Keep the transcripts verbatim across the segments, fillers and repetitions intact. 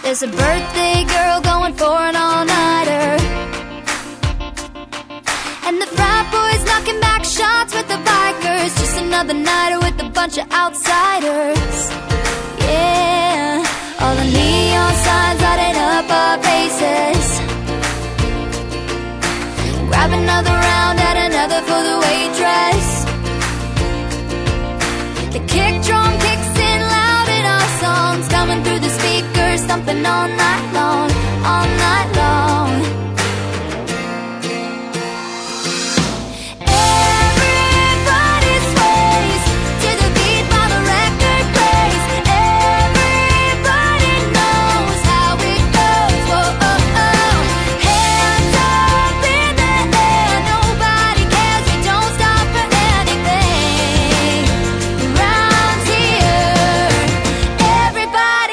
There's a birthday girl going for an all-nighter, and the frat boys knocking back shots with the bikers. Just another nighter with a bunch of outsiders. Yeah, all the neon signs lighting up our faces. Grab another round, add another for the waitress. The kick drum kicks in loud in our songs, coming through the speakers, thumping all night long, all night long. Everybody sways to the beat while the record plays. Everybody knows how it goes. Whoa, oh, oh. Hands up in the air, nobody cares, we don't stop for anything. Around here, everybody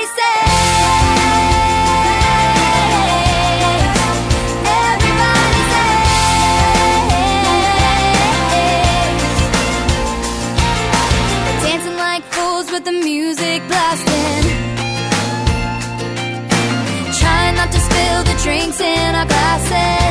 everybody We're dancing like fools with the music blasting, trying not to spill the drinks in our glasses.